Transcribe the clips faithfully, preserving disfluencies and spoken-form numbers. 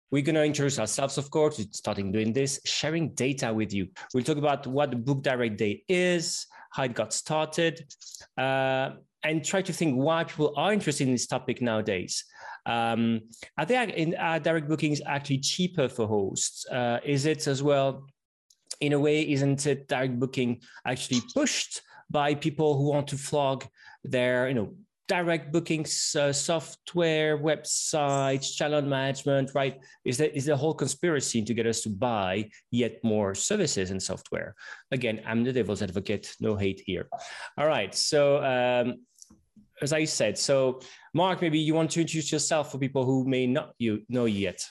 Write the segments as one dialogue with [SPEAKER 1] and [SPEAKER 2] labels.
[SPEAKER 1] We're going to introduce ourselves, of course, we're starting doing this, sharing data with you. We'll talk about what the Book Direct Day is, how it got started, uh, and try to think why people are interested in this topic nowadays. Um, are there in are direct bookings actually cheaper for hosts? Uh, is it as well, in a way, isn't it direct booking actually pushed by people who want to flog their, you know, direct bookings, uh, software, websites, channel management, right? Is that is the whole conspiracy to get us to buy yet more services and software? Again, I'm the devil's advocate, no hate here. All right, so um, as I said, so Mark, maybe you want to introduce yourself for people who may not you know you yet.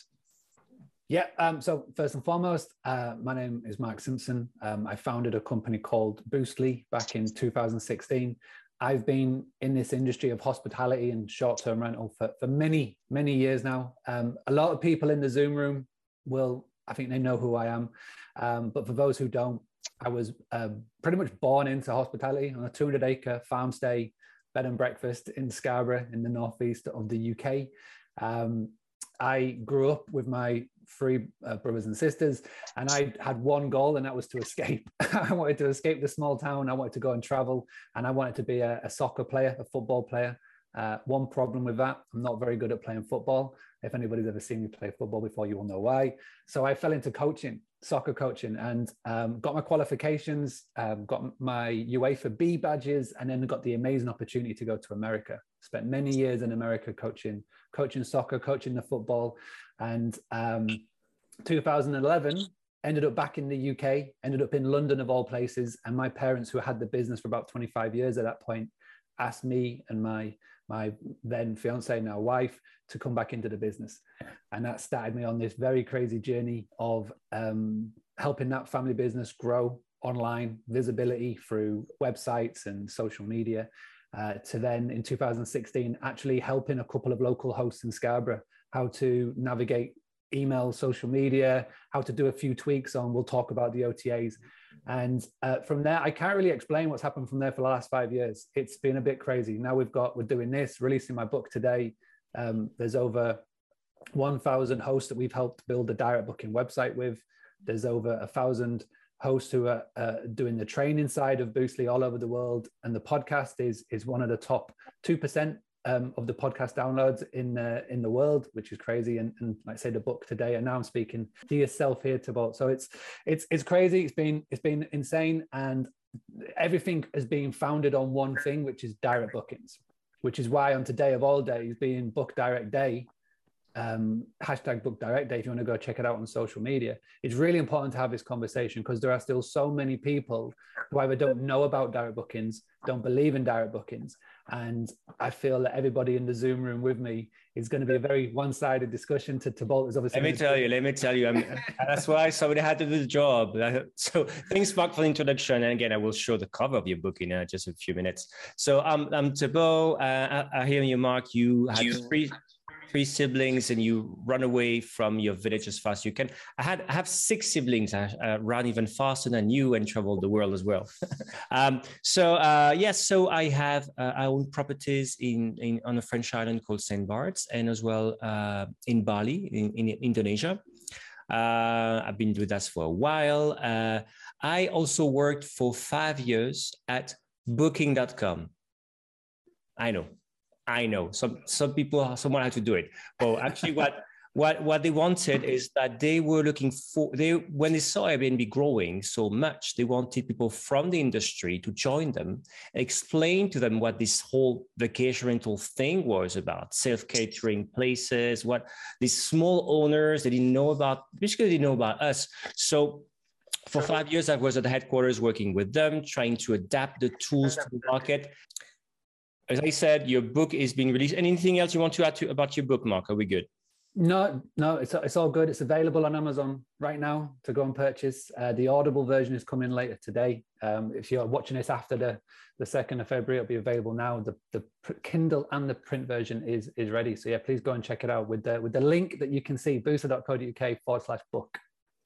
[SPEAKER 2] Yeah, um, so first and foremost, uh, my name is Mark Simpson. Um, I founded a company called Boostly back in two thousand sixteen. I've been in this industry of hospitality and short-term rental for, for many, many years now. Um, a lot of people in the Zoom room will, I think they know who I am. Um, but for those who don't, I was uh, pretty much born into hospitality on a two hundred acre farm stay, bed and breakfast in Scarborough in the northeast of the U K. Um, I grew up with my three uh, brothers and sisters, and I had one goal, and that was to escape. I wanted to escape the small town. I wanted to go and travel, and I wanted to be a, a soccer player, a football player. Uh, one problem with that, I'm not very good at playing football. If anybody's ever seen me play football before, you will know why. So I fell into coaching, soccer coaching, and um, got my qualifications, um, got my UEFA B badges, and then got the amazing opportunity to go to America. Spent many years in America coaching, coaching soccer, coaching the football. And um, two thousand eleven, ended up back in the U K, ended up in London of all places. And my parents, who had the business for about twenty-five years at that point, asked me and my, my then fiance, now wife, to come back into the business. And that started me on this very crazy journey of um, helping that family business grow online, visibility through websites and social media. Uh, to then in two thousand sixteen, actually helping a couple of local hosts in Scarborough how to navigate email, social media, how to do a few tweaks on, we'll talk about the O T As. And uh, from there, I can't really explain what's happened from there for the last five years. It's been a bit crazy. Now we've got, we're doing this, releasing my book today. Um, there's over one thousand hosts that we've helped build a direct booking website with. There's over a thousand hosts who are uh, doing the training side of Boostly all over the world. And the podcast is, is one of the top two percent um, of the podcast downloads in, uh, in the world, which is crazy. And, and like I say, the book today, and now I'm speaking to yourself here, Thibault. So it's, it's, it's crazy. It's been, it's been insane. And everything has been founded on one thing, which is direct bookings, which is why on today of all days being Book Direct Day, um, hashtag Book Direct Day, if you want to go check it out on social media. It's really important to have this conversation because there are still so many people who either don't know about direct bookings, don't believe in direct bookings. And I feel that everybody in the Zoom room with me is going to be a very one-sided discussion. To Thibault is obviously.
[SPEAKER 1] Let me tell you, let me tell you, I mean, that's why somebody had to do the job. So thanks, Mark, for the introduction. And again, I will show the cover of your book in uh, just a few minutes. So um, I'm Thibault. Uh, I, I hear you, Mark. You had you. three. three siblings and you run away from your village as fast as you can. I had I have six siblings. I uh, ran even faster than you and traveled the world as well. um, so uh, yes, so I have uh, I own properties in, in on a French island called Saint Barts and as well uh, in Bali in, in Indonesia. Uh, I've been doing that for a while. Uh, I also worked for five years at booking dot com. I know. I know some some people, someone had to do it. But actually, what what what they wanted is that they were looking for they when they saw Airbnb growing so much, they wanted people from the industry to join them, explain to them what this whole vacation rental thing was about, self-catering places, what these small owners they didn't know about, basically they didn't know about us. So for five years, I was at the headquarters working with them, trying to adapt the tools to the market. As I said, your book is being released. Anything else you want to add to about your book, Mark? Are we good?
[SPEAKER 2] No, no, it's, it's all good. It's available on Amazon right now to go and purchase. Uh, the Audible version is coming later today. Um, if you're watching this after the, the second of February, it'll be available now. The, the Kindle and the print version is, is ready. So yeah, please go and check it out with the, with the link that you can see, boostly dot co dot uk forward slash book.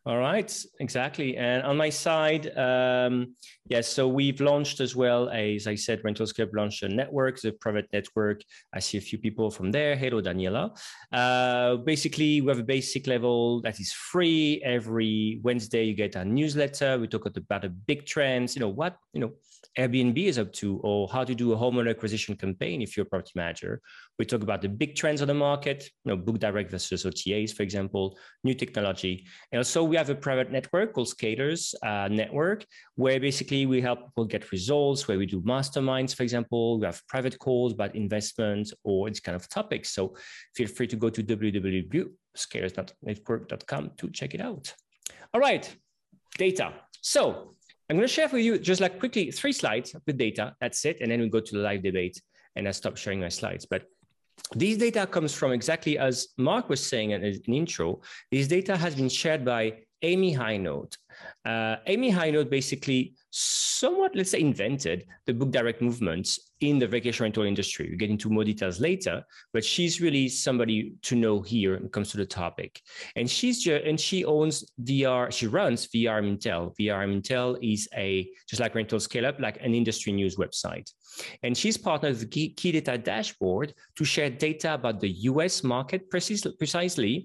[SPEAKER 1] All right, exactly. And on my side, um, yes, yeah, so we've launched as well, as I said, Rentals Club launched a network, the private network. I see a few people from there. Hello, Daniela. Uh, basically, we have a basic level that is free. Every Wednesday, you get a newsletter. We talk about the big trends, you know, what, you know, Airbnb is up to, or how to do a homeowner acquisition campaign if you're a property manager. We talk about the big trends on the market, you know, book direct versus O T As, for example, new technology. And also we have a private network called Scalers uh, Network, where basically we help people get results, where we do masterminds, for example. We have private calls about investment or this kind of topics. So feel free to go to w w w dot scalers dot network dot com to check it out. All right, data. So I'm going to share with you just like quickly three slides with data. That's it. And then we go to the live debate and I stop sharing my slides. But these data comes from exactly as Mark was saying in an intro. This data has been shared by Amy Hinote. Uh, Amy Hinote basically somewhat, let's say, invented the book direct movements in the vacation rental industry. We'll get into more details later, but she's really somebody to know here when it comes to the topic. And she's just, and she owns V R, she runs V R Mintel. V R Mintel is a, just like Rental Scale Up, like an industry news website. And she's partnered with the Key, Key Data Dashboard to share data about the U S market precis precisely,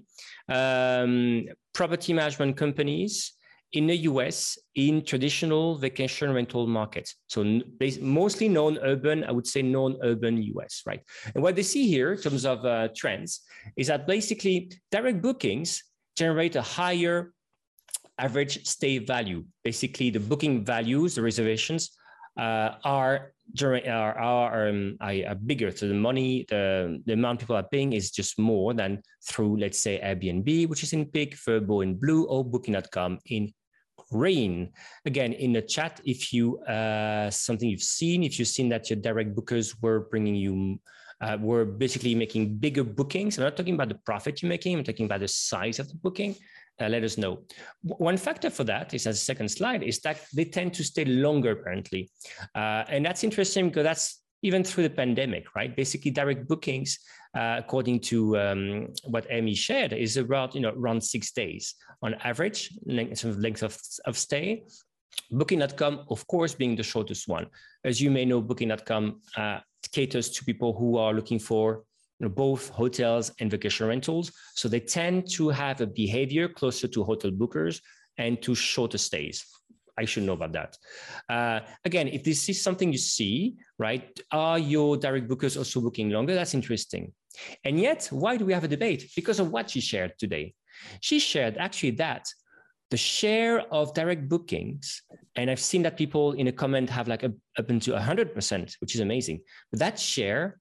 [SPEAKER 1] um, property management companies in the U S in traditional vacation rental markets. So mostly non-urban, I would say non-urban U S, right? And what they see here in terms of uh, trends is that basically direct bookings generate a higher average stay value. Basically the booking values, the reservations uh, are are, are, um, are bigger. So the money, the, the amount people are paying is just more than through, let's say, Airbnb, which is in pink, Vrbo in blue, or booking dot com in green. Again, in the chat, if you, uh, something you've seen, if you've seen that your direct bookers were bringing you, uh, were basically making bigger bookings. I'm not talking about the profit you're making, I'm talking about the size of the booking. Uh, let us know. One factor for that is, as a second slide, is that they tend to stay longer, apparently. Uh, and that's interesting because that's even through the pandemic, right? Basically, direct bookings, uh, according to um, what Amy shared, is about, you know, around six days on average, length, sort of, length of, of stay. booking dot com, of course, being the shortest one. As you may know, booking dot com uh, caters to people who are looking for You know, both hotels and vacation rentals. So they tend to have a behavior closer to hotel bookers and to shorter stays. I should know about that. Uh, again, if this is something you see, right, are your direct bookers also booking longer? That's interesting. And yet, why do we have a debate? Because of what she shared today. She shared actually that the share of direct bookings, and I've seen that people in a comment have like a, up into one hundred percent, which is amazing. But that share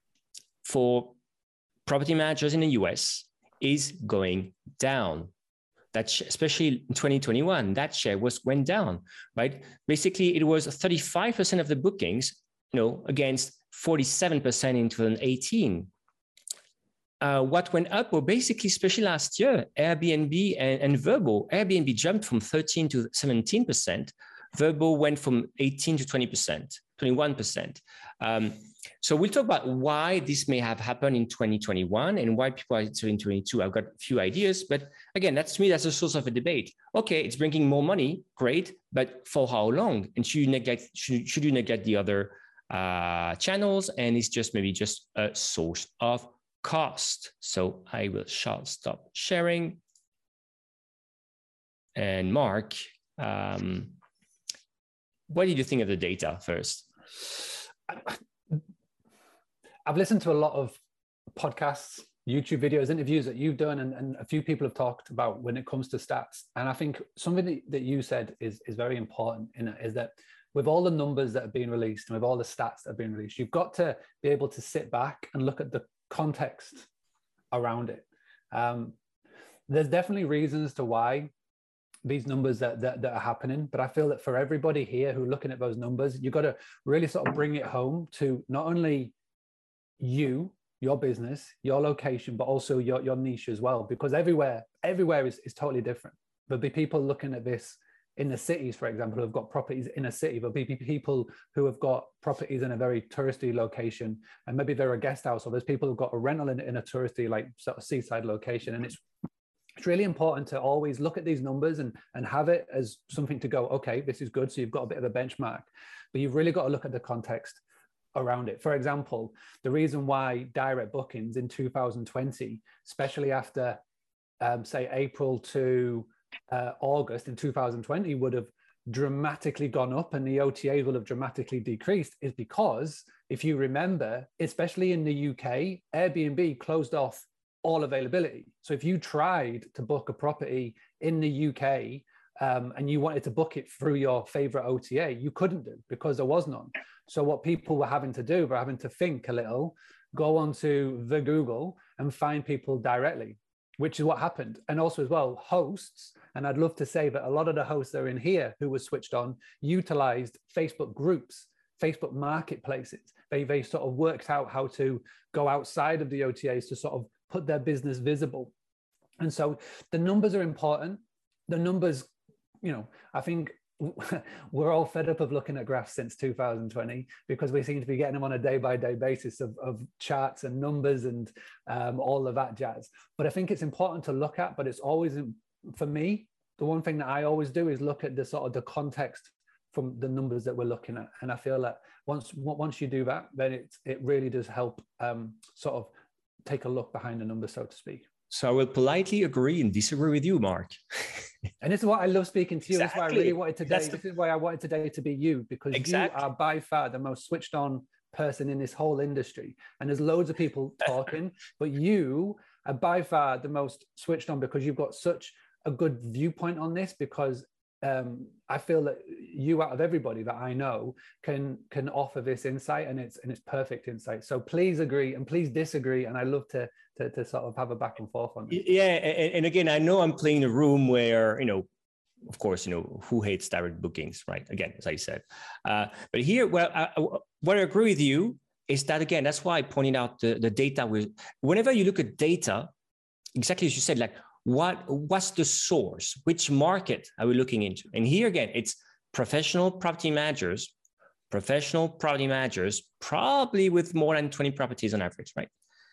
[SPEAKER 1] for property managers in the U S is going down. That especially in twenty twenty-one, that share was went down, right? Basically, it was thirty-five percent of the bookings, you know, against forty-seven percent in twenty eighteen. Uh, what went up were basically, especially last year, Airbnb and, and Vrbo. Airbnb jumped from thirteen to seventeen percent. Vrbo went from eighteen to twenty percent, twenty-one percent. Um, So we'll talk about why this may have happened in twenty twenty-one and why people are in twenty twenty-two. I've got a few ideas, but again, that's to me, that's a source of a debate. Okay, it's bringing more money, great, but for how long? And should you neglect, should, should you neglect the other uh, channels? And it's just maybe just a source of cost. So I will shall stop sharing. And Mark, um, what did you think of the data first?
[SPEAKER 2] I've listened to a lot of podcasts, YouTube videos, interviews that you've done, and, and a few people have talked about when it comes to stats. And I think something that you said is, is very important in it, is that with all the numbers that are being released and with all the stats that are being released, you've got to be able to sit back and look at the context around it. Um, there's definitely reasons to why these numbers that, that, that are happening, but I feel that for everybody here who are looking at those numbers, you've got to really sort of bring it home to not only you, your business, your location, but also your, your niche as well, because everywhere, everywhere is, is totally different. There'll be people looking at this in the cities, for example, who have got properties in a city. There'll be people who have got properties in a very touristy location, and maybe they're a guest house, or there's people who've got a rental in, in a touristy, like sort of seaside location. And it's, it's really important to always look at these numbers and, and have it as something to go, okay, this is good. So you've got a bit of a benchmark, but you've really got to look at the context around it. For example, the reason why direct bookings in two thousand twenty, especially after, um, say, April to uh, August in two thousand twenty would have dramatically gone up and the O T As will have dramatically decreased, is because if you remember, especially in the U K, Airbnb closed off all availability. So if you tried to book a property in the U K um, and you wanted to book it through your favorite O T A, you couldn't do because there was none. So what people were having to do were having to think a little, go onto the Google and find people directly, which is what happened. And also as well, hosts, and I'd love to say that a lot of the hosts that are in here who were switched on utilized Facebook groups, Facebook marketplaces. They, they sort of worked out how to go outside of the O T As to sort of put their business visible. And so the numbers are important. The numbers, you know, I think we're all fed up of looking at graphs since two thousand twenty because we seem to be getting them on a day-by-day basis of, of charts and numbers and um, all of that jazz. But I think it's important to look at, but it's always, for me, the one thing that I always do is look at the sort of the context from the numbers that we're looking at. And I feel that once once you do that, then it, it really does help um, sort of take a look behind the numbers, so to speak.
[SPEAKER 1] So I will politely agree and disagree with you, Mark.
[SPEAKER 2] And this is why I love speaking to you. Exactly. This is why I really wanted today.
[SPEAKER 1] The...
[SPEAKER 2] This is why I wanted today to be you, because exactly. you are by far the most switched on person in this whole industry. And there's loads of people talking, but you are by far the most switched on because you've got such a good viewpoint on this, because um, I feel that you, out of everybody that I know, can can offer this insight, and it's and it's perfect insight. So please agree and please disagree, and I love to to, to sort of have a back and forth on this.
[SPEAKER 1] Yeah, and, and again, I know I'm playing a room where, you know, of course, you know, who hates direct bookings, right? Again, as I said, uh, but here, well, I, what I agree with you is that, again, that's why I pointed out the the data. With whenever you look at data, exactly as you said, like. What, what's the source? Which market are we looking into? And here again, it's professional property managers, professional property managers, probably with more than twenty properties on average, right?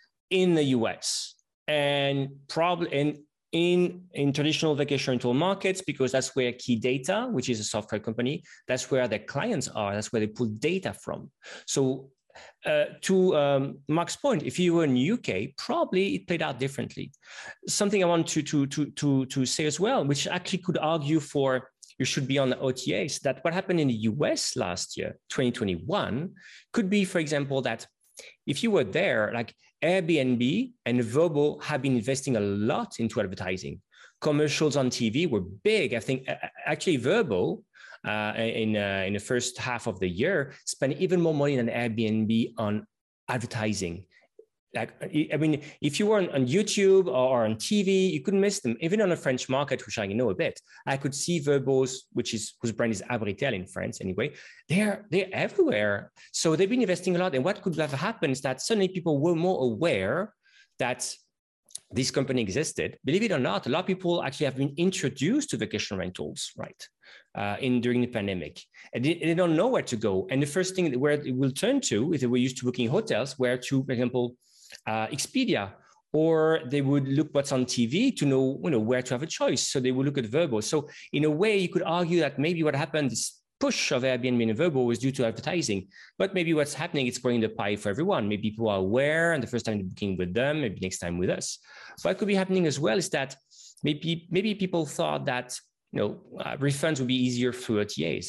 [SPEAKER 1] In the U S and probably in, in, in traditional vacation rental markets, because that's where Key Data, which is a software company, that's where their clients are. That's where they pull data from. So Uh, to um, Mark's point, if you were in the U K, probably it played out differently. Something I want to, to, to, to, to say as well, which actually could argue for you should be on the O T As, that what happened in the U S last year, twenty twenty-one, could be, for example, that if you were there, like Airbnb and Vrbo have been investing a lot into advertising. Commercials on T V were big. I think actually Vrbo, Uh, in uh, in the first half of the year, spend even more money than Airbnb on advertising. Like, I mean, if you were on, on YouTube or on T V, you couldn't miss them. Even on the French market, which I know a bit, I could see Vrbo's, which is whose brand is Abritel in France anyway. They're they're everywhere. So they've been investing a lot. And what could have happened is that suddenly people were more aware that this company existed. Believe it or not, a lot of people actually have been introduced to vacation rentals, right? Uh, in during the pandemic, and they, they don't know where to go. And the first thing where it will turn to, if they were used to booking hotels, where to, for example, uh, Expedia, or they would look what's on T V to know, you know, where to have a choice. So they would look at Vrbo. So in a way, you could argue that maybe what happened, this push of Airbnb and Vrbo was due to advertising, but maybe what's happening, it's growing the pie for everyone. Maybe people are aware, and the first time they're booking with them, maybe next time with us. What could be happening as well is that maybe maybe people thought that, you know, uh, refunds would be easier through O T As.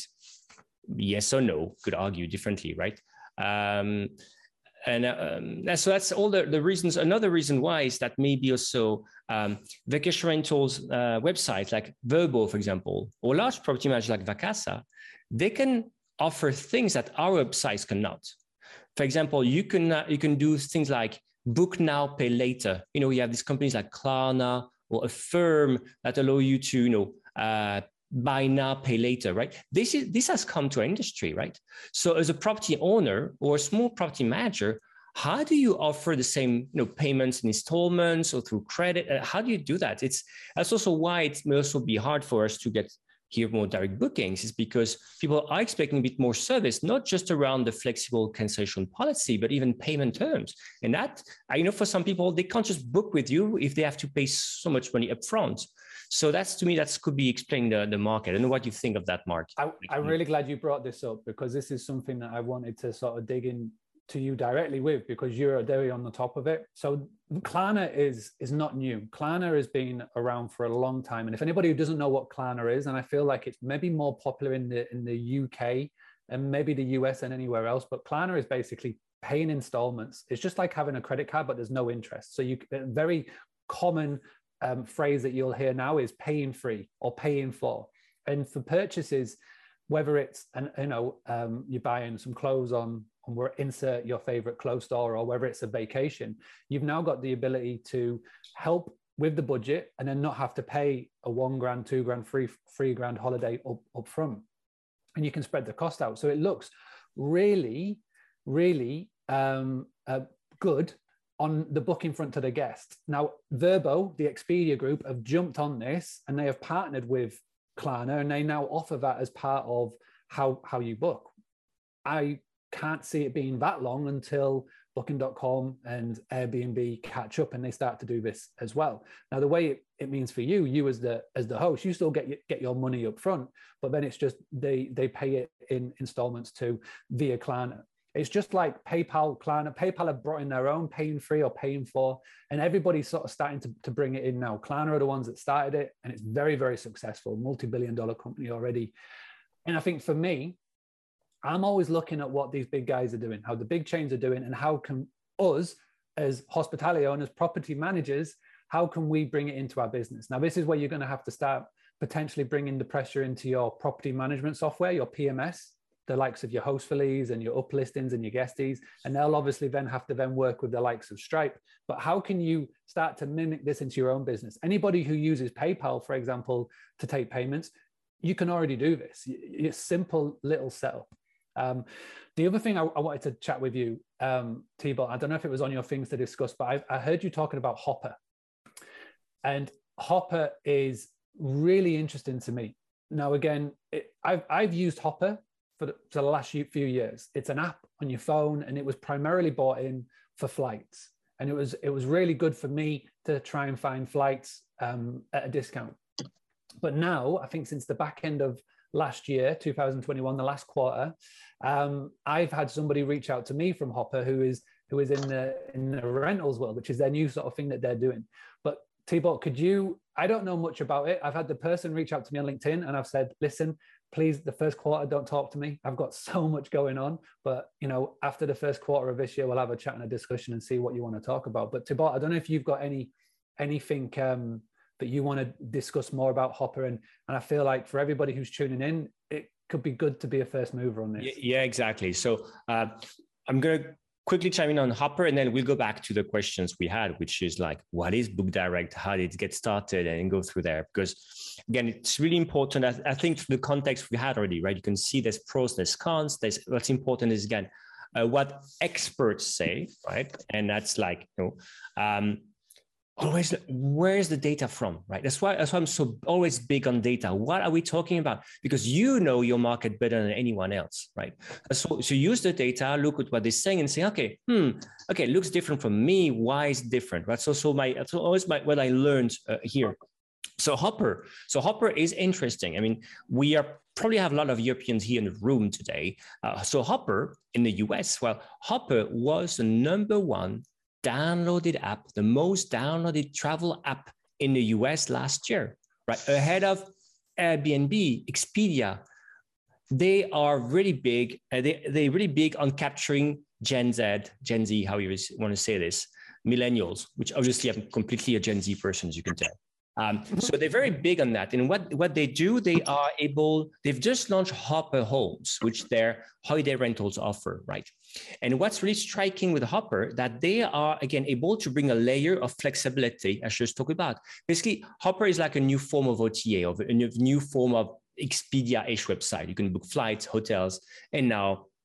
[SPEAKER 1] Yes or no, could argue differently, right? Um, and um, so that's all the, the reasons. Another reason why is that maybe also um, vacation rentals uh, websites like Vrbo, for example, or large property managers like Vacasa, they can offer things that our websites cannot. For example, you can uh, you can do things like book now, pay later. You know, you have these companies like Klarna or Affirm that allow you to, you know, uh, buy now, pay later, right? This is this has come to our industry, right? So as a property owner or a small property manager, how do you offer the same, you know, payments in installments or through credit? Uh, how do you do that? It's that's also why it may also be hard for us to get hear more direct bookings is because people are expecting a bit more service, not just around the flexible cancellation policy, but even payment terms. And that, I know for some people, they can't just book with you if they have to pay so much money upfront. So that's, to me, that could be explaining the, the market. I don't know what you think of that, Mark.
[SPEAKER 2] I, I'm really glad you brought this up, because this is something that I wanted to sort of dig in to you directly with, because you're very on the top of it. So Klarna is is not new. Klarna has been around for a long time. And if anybody who doesn't know what Klarna is, and I feel like it's maybe more popular in the in the U K and maybe the U S than anywhere else, but Klarna is basically paying installments. It's just like having a credit card, but there's no interest. So you a very common um, phrase that you'll hear now is paying free or paying for. And for purchases, whether it's an, you know um, you're buying some clothes on and we're insert your favorite clothes store, or whether it's a vacation, you've now got the ability to help with the budget and then not have to pay a one grand, two grand, three, three grand holiday up, up front. And you can spread the cost out. So it looks really, really um, uh, good on the booking front to the guest. Now, Vrbo, the Expedia group, have jumped on this and they have partnered with Klarna, and they now offer that as part of how, how you book. I can't see it being that long until booking dot com and Airbnb catch up and they start to do this as well. Now, the way it, it means for you, you as the as the host, you still get your, get your money up front, but then it's just they they pay it in installments to via Klarna. It's just like PayPal, Klarna. PayPal have brought in their own paying free or paying for, and everybody's sort of starting to, to bring it in now. Klarna are the ones that started it, and it's very, very successful, multi-billion dollar company already. And I think for me, I'm always looking at what these big guys are doing, how the big chains are doing, and how can us as hospitality owners, property managers, how can we bring it into our business? Now, this is where you're going to have to start potentially bringing the pressure into your property management software, your P M S, the likes of your Hostfullies and your uplistings and your guesties, and they'll obviously then have to then work with the likes of Stripe. But how can you start to mimic this into your own business? Anybody who uses PayPal, for example, to take payments, you can already do this. It's simple little setup. Um, the other thing I, I wanted to chat with you, um, Thibault, I don't know if it was on your things to discuss, but I, I heard you talking about Hopper. And Hopper is really interesting to me. Now, again, it, I've, I've used Hopper for the, for the last few years. It's an app on your phone, and it was primarily bought in for flights. And it was, it was really good for me to try and find flights um, at a discount. But now, I think since the back end of last year, two thousand twenty-one, the last quarter, um, I've had somebody reach out to me from Hopper who is who is in the in the rentals world, which is their new sort of thing that they're doing. But Thibault, could you? I don't know much about it. I've had the person reach out to me on LinkedIn, and I've said, listen, please, the first quarter, don't talk to me. I've got so much going on. But you know, after the first quarter of this year, we'll have a chat and a discussion and see what you want to talk about. But Thibault, I don't know if you've got any anything. Um, that you want to discuss more about Hopper, and and I feel like for everybody who's tuning in, it could be good to be a first mover on this.
[SPEAKER 1] Yeah, exactly. So uh, I'm going to quickly chime in on Hopper, and then we'll go back to the questions we had, which is like, what is Book Direct? How did it get started? And go through there, because again, it's really important. I, I think the context we had already, right? You can see there's pros, there's cons. There's what's important is again uh, what experts say, right? And that's like, you know. Um, Always, where's the data from, right? That's why, that's why I'm so always big on data. What are we talking about? Because you know your market better than anyone else, right? So, so use the data, look at what they're saying, and say, okay, hmm, okay, it looks different from me. Why is it different, right? So, so my, that's always my what I learned uh, here. So Hopper, so Hopper is interesting. I mean, we are probably have a lot of Europeans here in the room today. Uh, so Hopper in the U S, well, Hopper was the number one downloaded app, the most downloaded travel app in the U S last year, right? Ahead of Airbnb, Expedia. They are really big. Uh, they, they're really big on capturing Gen Z, Gen Z, how you want to say this, millennials, which obviously I'm completely a Gen Z person, as you can tell. Um, so they're very big on that. And what, what they do, they are able, they've just launched Hopper Homes, which their holiday rentals offer, right? And what's really striking with Hopper, that they are, again, able to bring a layer of flexibility, as I just talked about. Basically, Hopper is like a new form of O T A, of a new form of Expedia-ish website. You can book flights, hotels, and now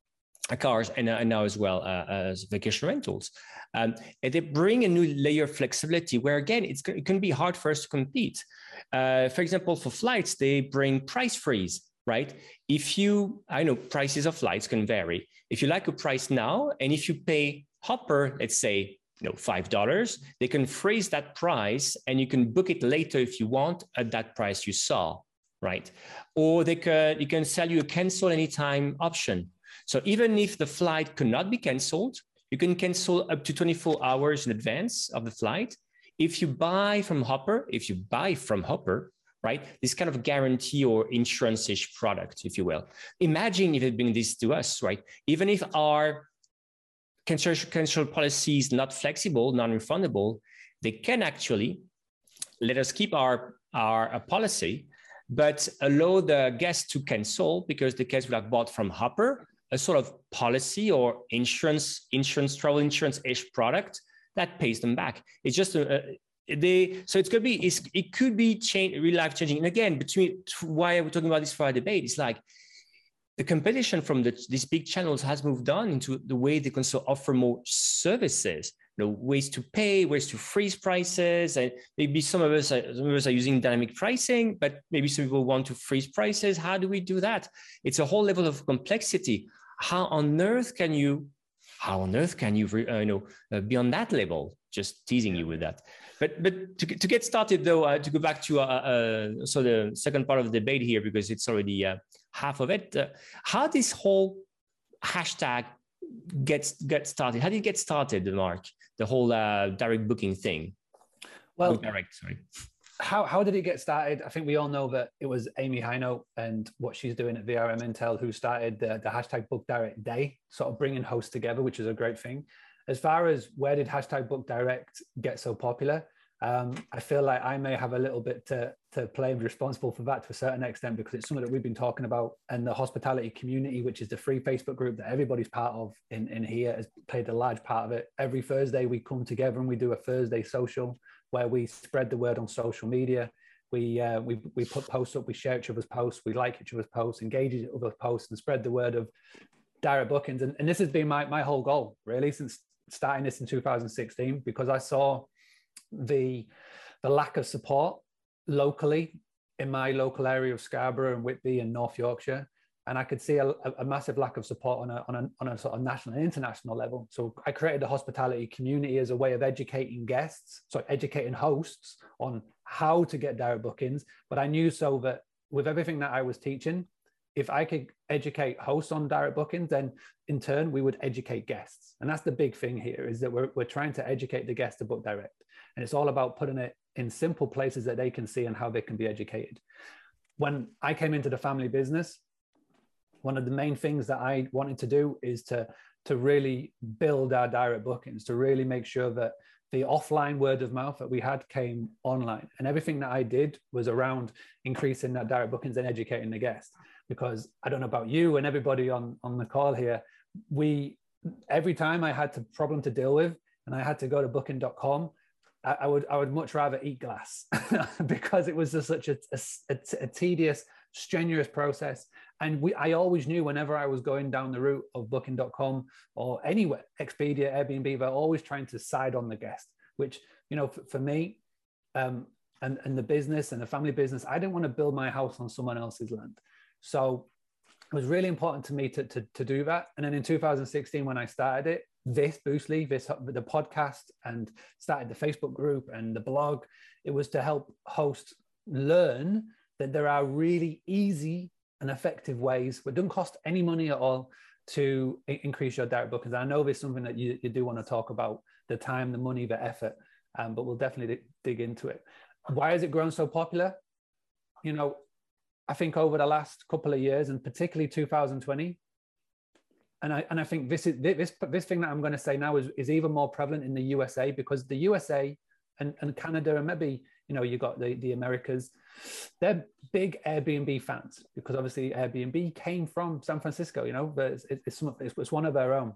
[SPEAKER 1] cars and, and now as well uh, as vacation rentals. Um, and they bring a new layer of flexibility where, again, it's, it can be hard for us to compete. Uh, for example, for flights, they bring price freeze, right? If you, I know prices of flights can vary. If you like a price now, and if you pay Hopper, let's say, you know, five dollars, they can freeze that price and you can book it later if you want at that price you saw, right? Or they can, you can sell you a cancel anytime option. So even if the flight cannot be canceled, you can cancel up to twenty-four hours in advance of the flight. If you buy from Hopper, if you buy from Hopper, right, this kind of guarantee or insurance-ish product, if you will. Imagine if it brings this to us, right? Even if our cancel, cancel policy is not flexible, non-refundable, they can actually let us keep our, our policy, but allow the guest to cancel because the guest will have bought from Hopper a sort of policy or insurance, insurance, travel insurance-ish product that pays them back. It's just a, a they, so it's gonna be, it's, it could be change, real life changing. And again, between why we're talking about this for our debate, it's like the competition from the, these big channels has moved on into the way they can so offer more services, you know, ways to pay, ways to freeze prices. And maybe some of us, are, some of us are using dynamic pricing, but maybe some people want to freeze prices. How do we do that? It's a whole level of complexity. How on earth can you, how on earth can you, uh, you know, uh, be on that level? Just teasing you with that. But but to, to get started though, uh, to go back to uh, uh, so the second part of the debate here, because it's already uh, half of it. Uh, how this whole hashtag gets get started? How did it get started, Mark? The whole uh, direct booking thing.
[SPEAKER 2] Well,
[SPEAKER 1] Book direct, sorry.
[SPEAKER 2] How, how did it get started? I think we all know that it was Amy Hino and what she's doing at V R M Intel who started the, the hashtag Book Direct Day, sort of bringing hosts together, which is a great thing. As far as where did hashtag Book Direct get so popular, um, I feel like I may have a little bit to, to play responsible for that to a certain extent, because it's something that we've been talking about, and the hospitality community, which is the free Facebook group that everybody's part of in, in here, has played a large part of it. Every Thursday we come together and we do a Thursday social where we spread the word on social media. We, uh, we, we put posts up, we share each other's posts, we like each other's posts, engage each other's posts, and spread the word of direct bookings. And, and this has been my, my whole goal, really, since starting this in two thousand sixteen, because I saw the, the lack of support locally in my local area of Scarborough and Whitby and North Yorkshire. And I could see a, a massive lack of support on a, on, a, on a sort of national and international level. So I created a hospitality community as a way of educating guests, so educating hosts on how to get direct bookings. But I knew so that with everything that I was teaching, if I could educate hosts on direct bookings, then in turn, we would educate guests. And that's the big thing here, is that we're, we're trying to educate the guests to book direct. And it's all about putting it in simple places that they can see and how they can be educated. When I came into the family business, one of the main things that I wanted to do is to, to really build our direct bookings, to really make sure that the offline word of mouth that we had came online. And everything that I did was around increasing that direct bookings and educating the guests. Because I don't know about you and everybody on, on the call here, we, every time I had a problem to deal with and I had to go to booking dot com, I, I would I would much rather eat glass because it was just such a, a, a tedious, strenuous process. And we, I always knew whenever I was going down the route of booking dot com or anywhere, Expedia, Airbnb, they're always trying to side on the guest, which, you know, for, for me um, and, and the business and the family business, I didn't want to build my house on someone else's land. So it was really important to me to, to, to do that. And then in two thousand sixteen, when I started it, this Boostly, this, the podcast, and started the Facebook group and the blog, it was to help hosts learn that there are really easy and effective ways, but don't cost any money at all, to increase your direct bookings. I know there's something that you, you do want to talk about, the time, the money, the effort, um, but we'll definitely dig into it. Why has it grown so popular? You know, I think over the last couple of years, and particularly two thousand twenty, and I and I think this is this this thing that I'm going to say now is, is even more prevalent in the U S A, because the U S A and, and Canada, and maybe, you know, you got the, the Americas, they're big Airbnb fans, because obviously Airbnb came from San Francisco, you know, but it's, it's, it's, it's one of their own.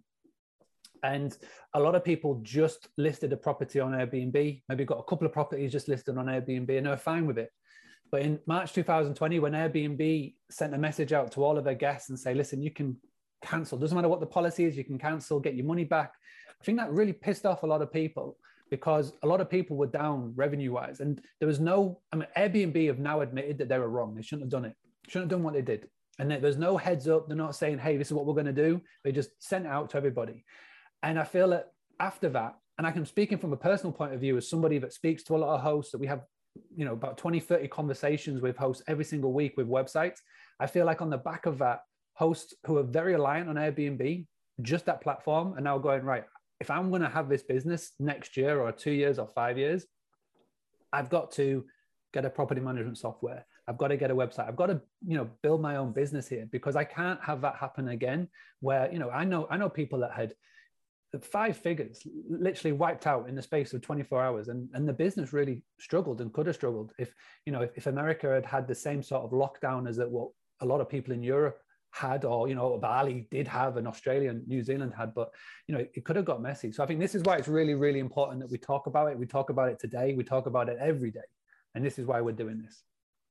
[SPEAKER 2] And a lot of people just listed a property on Airbnb, maybe got a couple of properties just listed on Airbnb, and they're fine with it. But in March two thousand twenty, when Airbnb sent a message out to all of their guests and say, listen, you can cancel. Doesn't matter what the policy is, you can cancel, get your money back. I think that really pissed off a lot of people because a lot of people were down revenue-wise. And there was no, I mean, Airbnb have now admitted that they were wrong. They shouldn't have done it. Shouldn't have done what they did. And there's no heads up. They're not saying, hey, this is what we're going to do. They just sent it out to everybody. And I feel that after that, and I can speaking from a personal point of view as somebody that speaks to a lot of hosts, that we have, you know, about twenty, thirty conversations with hosts every single week with websites. I feel like on the back of that, hosts who are very reliant on Airbnb, just that platform, are now going, right, if I'm going to have this business next year or two years or five years, I've got to get a property management software. I've got to get a website. I've got to, you know, build my own business here, because I can't have that happen again where, you know, I know, I know people that had five figures literally wiped out in the space of twenty-four hours. And, and the business really struggled and could have struggled if, you know, if, if America had had the same sort of lockdown as that what a lot of people in Europe had, or, you know, Bali did have, and Australia and New Zealand had, but, you know, it could have got messy. So I think this is why it's really, really important that we talk about it. We talk about it today. We talk about it every day. And this is why we're doing this.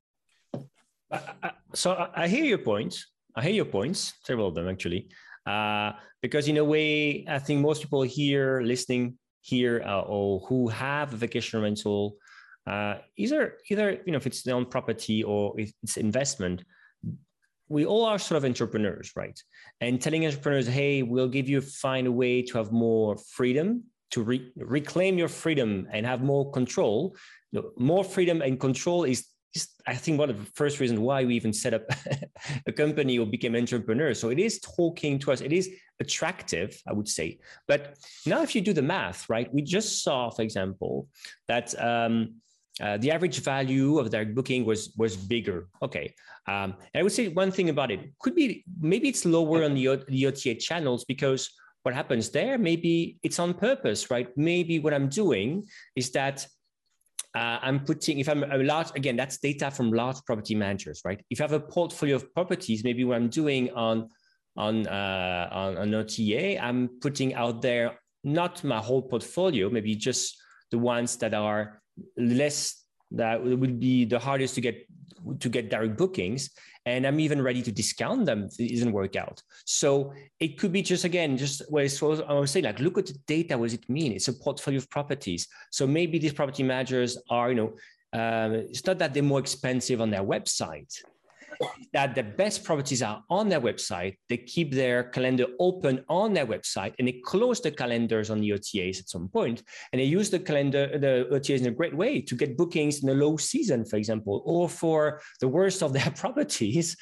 [SPEAKER 1] I, I, so I, I hear your points. I hear your points, several of them actually, uh, because in a way, I think most people here listening here uh, or who have a vacation rental, uh, either, either, you know, if it's their own property or if it's investment, we all are sort of entrepreneurs, right? And telling entrepreneurs, hey, we'll give you, find a way to have more freedom, to re- reclaim your freedom and have more control. You know, more freedom and control is, is, I think, one of the first reasons why we even set up a company or became entrepreneurs. So it is talking to us. It is attractive, I would say. But now if you do the math, right, we just saw, for example, that um, Uh, the average value of their booking was was bigger. Okay, um, and I would say one thing about it could be maybe it's lower on the, o- the O T A channels, because what happens there, maybe it's on purpose, right? Maybe what I'm doing is that uh, I'm putting, if I'm a large, again, that's data from large property managers, right? If I have a portfolio of properties, maybe what I'm doing on on uh, on an O T A, I'm putting out there not my whole portfolio, maybe just the ones that are less, that would be the hardest to get to get direct bookings, and I'm even ready to discount them if it doesn't work out. So it could be just, again, just what I was saying, like, look at the data. What does it mean? It's a portfolio of properties. So maybe these property managers are, you know, um, it's not that they're more expensive on their website, that the best properties are on their website. They keep their calendar open on their website, and they close the calendars on the O T As at some point. And they use the calendar, the O T As in a great way to get bookings in the low season, for example, or for the worst of their properties.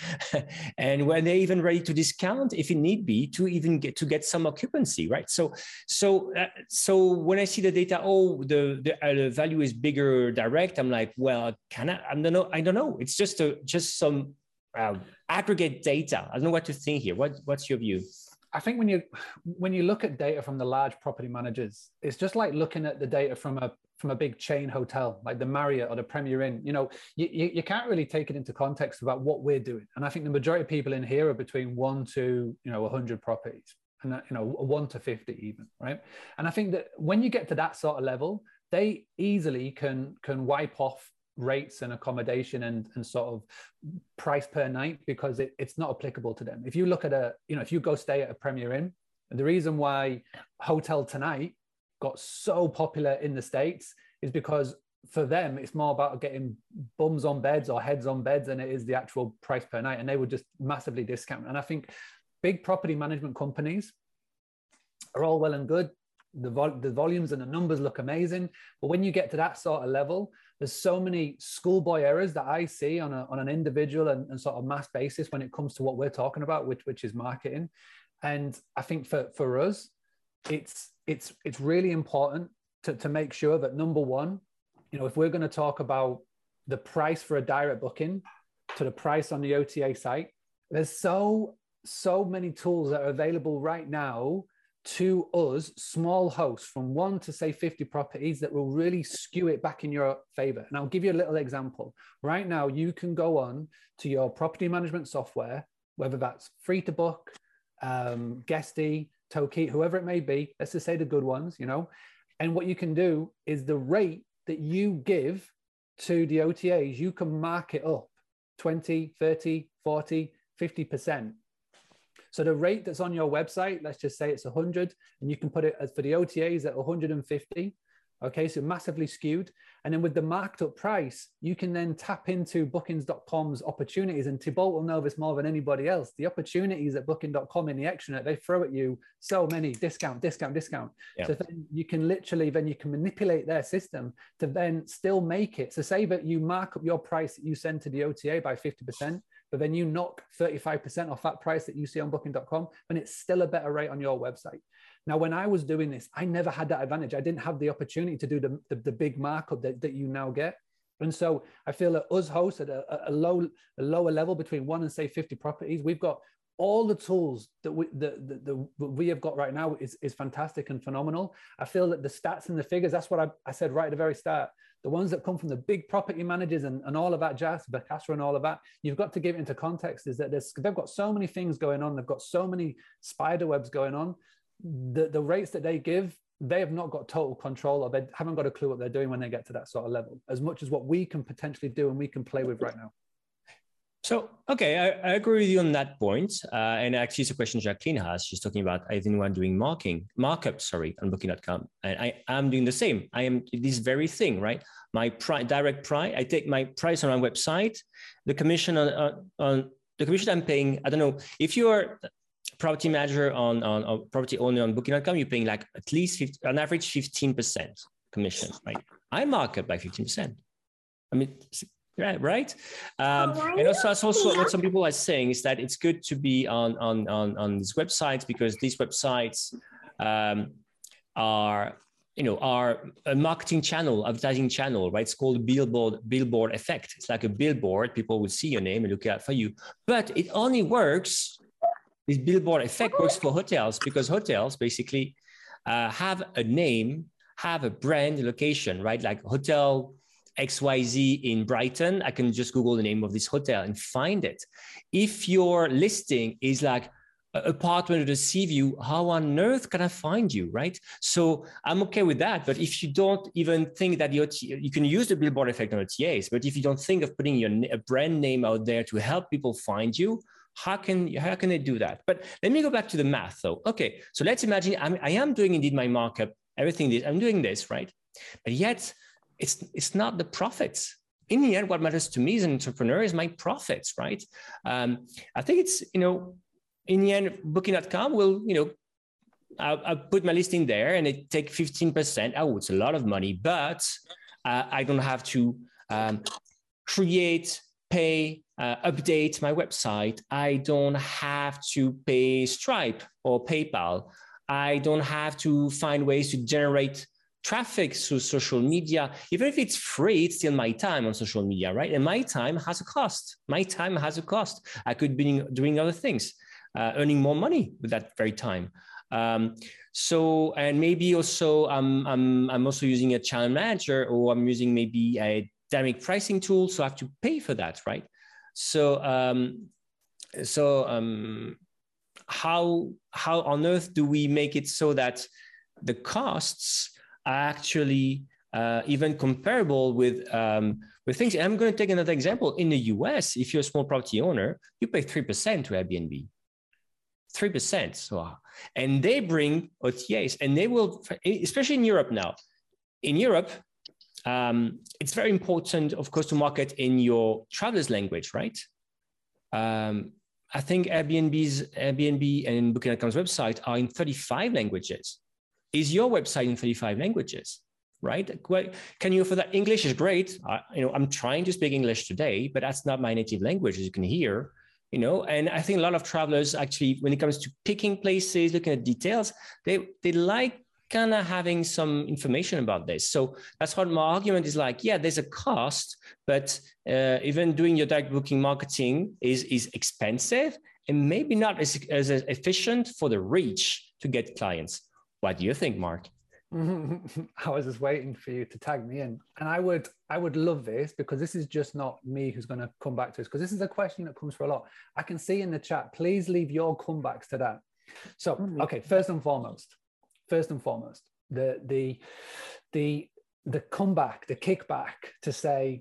[SPEAKER 1] And when they're even ready to discount, if it need be, to even get to get some occupancy, right? So, so, uh, so when I see the data, oh, the the, uh, the value is bigger direct, I'm like, well, can I? I don't know. I don't know. It's just a just some. Uh, aggregate data. I don't know what to think here. What, what's your view?
[SPEAKER 2] I think when you when you look at data from the large property managers, it's just like looking at the data from a from a big chain hotel, like the Marriott or the Premier Inn. You know, you, you, you can't really take it into context about what we're doing. And I think the majority of people in here are between one to, you know, one hundred properties, and that, you know, one to fifty even, right? And I think that when you get to that sort of level, they easily can can wipe off rates and accommodation and, and sort of price per night, because it, it's not applicable to them. If you look at a, you know, if you go stay at a Premier Inn, the reason why Hotel Tonight got so popular in the States is because for them, it's more about getting bums on beds or heads on beds than it is the actual price per night. And they would just massively discount. And I think big property management companies are all well and good. The, vol- the volumes and the numbers look amazing. But when you get to that sort of level, there's so many schoolboy errors that I see on, a, on an individual and, and sort of mass basis when it comes to what we're talking about, which, which is marketing. And I think for, for us, it's, it's, it's really important to, to make sure that, number one, you know, if we're going to talk about the price for a direct booking to the price on the O T A site, there's so, so many tools that are available right now to us, small hosts from one to say fifty properties, that will really skew it back in your favor. And I'll give you a little example. Right now, you can go on to your property management software, whether that's Free to Book, um, Guesty, Toki, whoever it may be, let's just say the good ones, you know, and what you can do is the rate that you give to the O T As, you can mark it up twenty, thirty, forty, fifty percent. So the rate that's on your website, let's just say it's one hundred, and you can put it as for the O T As at one hundred fifty. Okay, so massively skewed. And then with the marked up price, you can then tap into bookings dot com's opportunities. And Thibault will know this more than anybody else. The opportunities at booking dot com in the extranet, they throw at you so many discount, discount, discount. Yeah. So then you can literally, then you can manipulate their system to then still make it. So say that you mark up your price that you send to the O T A by fifty percent, but then you knock thirty-five percent off that price that you see on booking dot com, and it's still a better rate on your website. Now, when I was doing this, I never had that advantage. I didn't have the opportunity to do the, the, the big markup that, that you now get. And so I feel that us hosts at a, a, low, a lower level between one and say fifty properties, we've got all the tools that we, the, the, the, the we have got right now is, is fantastic and phenomenal. I feel that the stats and the figures, that's what I, I said right at the very start. The ones that come from the big property managers and, and all of that jazz, Vacasa and all of that, you've got to give it into context is that there's, they've got so many things going on. They've got so many spider webs going on. The, the rates that they give, they have not got total control, or they haven't got a clue what they're doing when they get to that sort of level, as much as what we can potentially do and we can play with right now.
[SPEAKER 1] So, okay, I, I agree with you on that point. Uh, and actually, it's a question Jacqueline has. She's talking about anyone doing marking, markup, sorry, on booking dot com. And I am doing the same. I am this very thing, right? My pri direct price, I take my price on my website, the commission on, on, on the commission I'm paying, I don't know, if you're property manager on, on, on property owner on booking dot com, you're paying like at least fifty, on average fifteen percent commission, right? I mark up by fifteen percent. I mean, yeah, right. Um, and also, that's also what some people are saying is that it's good to be on, on, on, on these websites because these websites um, are, you know, are a marketing channel, advertising channel, right? It's called billboard, billboard effect. It's like a billboard. People will see your name and look out for you, but it only works. This billboard effect works for hotels because hotels basically uh, have a name, have a brand, a location, right? Like Hotel X Y Z in Brighton. I can just Google the name of this hotel and find it. If your listing is like an apartment with a sea view, how on earth can I find you, right? So I'm okay with that. But if you don't even think that the O T A, you can use the billboard effect on O T As, but if you don't think of putting your a brand name out there to help people find you, How can, how can they do that? But let me go back to the math though. Okay, so let's imagine I'm, I am doing indeed my markup, everything, this, I'm doing this, right? But yet it's, it's not the profits. In the end, what matters to me as an entrepreneur is my profits, right? Um, I think it's, you know, in the end, booking dot com will, you know, I'll, I'll put my listing there and it take fifteen percent. Oh, it's a lot of money, but uh, I don't have to um, create, pay, uh, update my website. I don't have to pay Stripe or PayPal. I don't have to find ways to generate traffic through social media. Even if it's free, it's still my time on social media, right? And my time has a cost. My time has a cost. I could be doing other things, uh, earning more money with that very time. Um, so, and maybe also I'm, I'm, I'm also using a channel manager, or I'm using maybe a dynamic pricing tool. So I have to pay for that, right? So, um, so um, how, how on earth do we make it so that the costs are actually uh, even comparable with, um, with things? And I'm going to take another example. In the U S, if you're a small property owner, you pay three percent to Airbnb. three percent. So, and they bring O T As, and they will, especially in Europe now. In Europe, um, it's very important, of course, to market in your traveler's language, right? Um, I think Airbnb's, Airbnb and booking dot com's website are in thirty-five languages. Is your website in thirty-five languages, right? Can you offer that? English is great. I, you know, I'm trying to speak English today, but that's not my native language, as you can hear. You know, and I think a lot of travelers actually, when it comes to picking places, looking at details, they, they like kind of having some information about this. So that's what my argument is like. Yeah, there's a cost, but uh, even doing your direct booking marketing is, is expensive and maybe not as, as efficient for the reach to get clients. What do you think, Mark?
[SPEAKER 2] I was just waiting for you to tag me in, and I would I would love this, because this is just not me who's going to come back to this, because this is a question that comes for a lot. I can see in the chat, please leave your comebacks to that. So, okay, first and foremost, first and foremost, the the the the comeback, the kickback to say,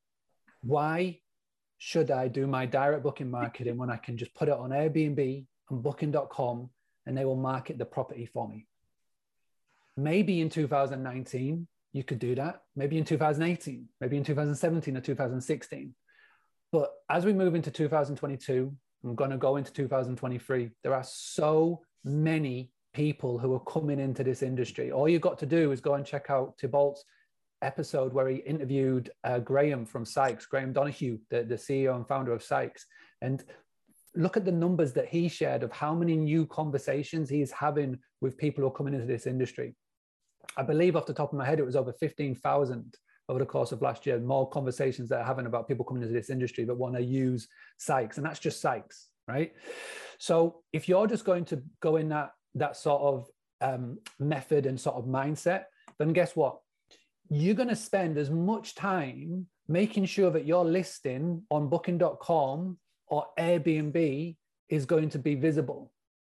[SPEAKER 2] why should I do my direct booking marketing when I can just put it on Airbnb, on booking dot com and they will market the property for me. Maybe in two thousand nineteen, you could do that. Maybe in two thousand eighteen, maybe in two thousand seventeen or two thousand sixteen. But as we move into two thousand twenty-two, I'm going to go into two thousand twenty-three, there are so many people who are coming into this industry. All you've got to do is go and check out Thibault's episode where he interviewed uh, Graham from Sykes, Graham Donahue, the, the C E O and founder of Sykes. And look at the numbers that he shared of how many new conversations he's having with people who are coming into this industry. I believe off the top of my head, it was over fifteen thousand over the course of last year, more conversations that are having about people coming into this industry that want to use Sykes. And that's just Sykes, right? So if you're just going to go in that, that sort of um, method and sort of mindset, then guess what? You're going to spend as much time making sure that your listing on booking dot com or Airbnb is going to be visible.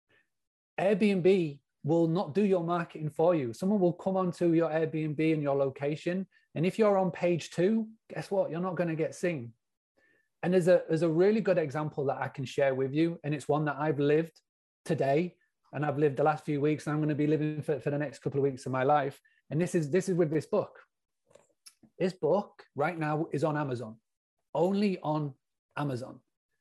[SPEAKER 2] Airbnb will not do your marketing for you. Someone will come onto your Airbnb and your location. And if you're on page two, guess what? You're not going to get seen. And there's a, there's a really good example that I can share with you. And it's one that I've lived today. And I've lived the last few weeks. And I'm going to be living for, for the next couple of weeks of my life. And this is, this is with this book. This book right now is on Amazon, only on Amazon.